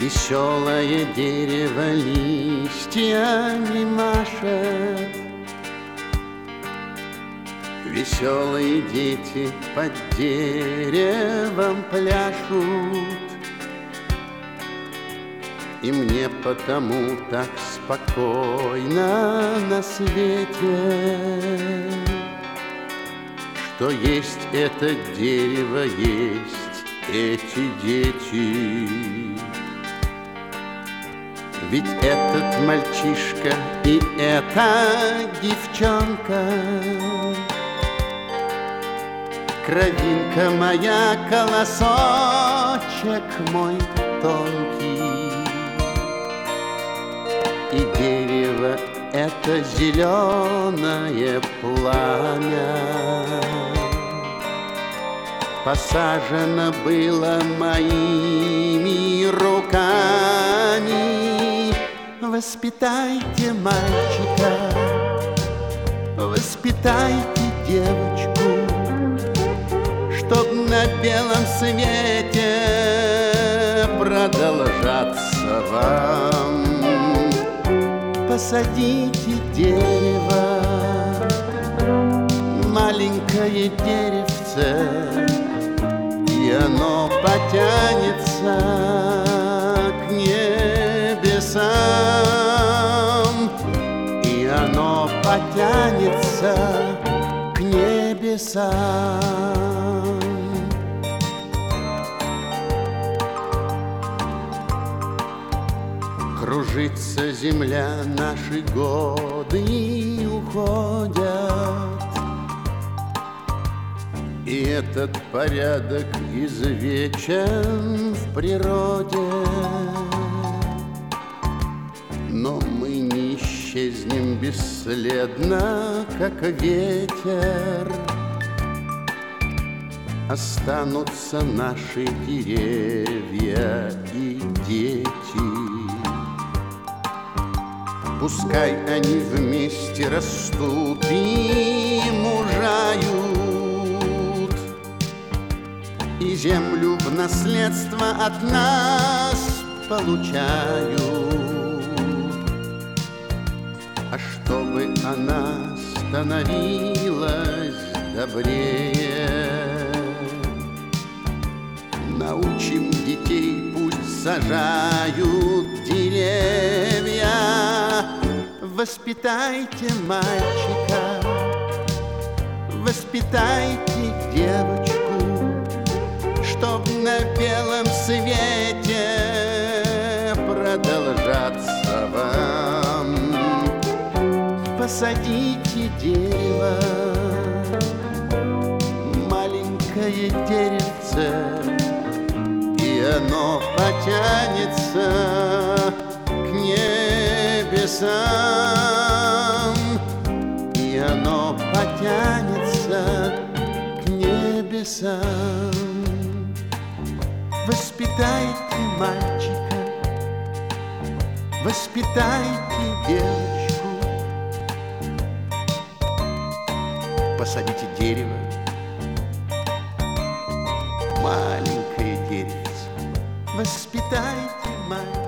Веселое дерево листьями машет, веселые дети под деревом пляшут. И мне потому так спокойно на свете, что есть это дерево, есть эти дети. Ведь этот мальчишка и эта девчонка, кровинка моя, колосочек мой тонкий. И дерево — это зеленое пламя, посажено было моими руками. Воспитайте мальчика, воспитайте девочку, чтоб на белом свете продолжаться вам. Посадите дерево, маленькое деревце, и оно потянется к небесам, и оно потянется к небесам. Кружится земля, наши годы уходят, и этот порядок извечен в природе. Но мы не исчезнем бесследно, как ветер. Останутся наши деревья и дети. Пускай они вместе растут и мужают, и землю в наследство от нас получают. А чтобы она становилась добрее, научим детей, пусть сажают деревья. Воспитайте мальчика, воспитайте девочку, чтоб на белом свете продолжаться вам. Посадите дерево, маленькое деревце, и оно потянется к небесам, и оно потянется к небесам. Воспитайте мальчика, воспитайте девочку, посадите дерево, маленькое деревце, воспитайте мальчика.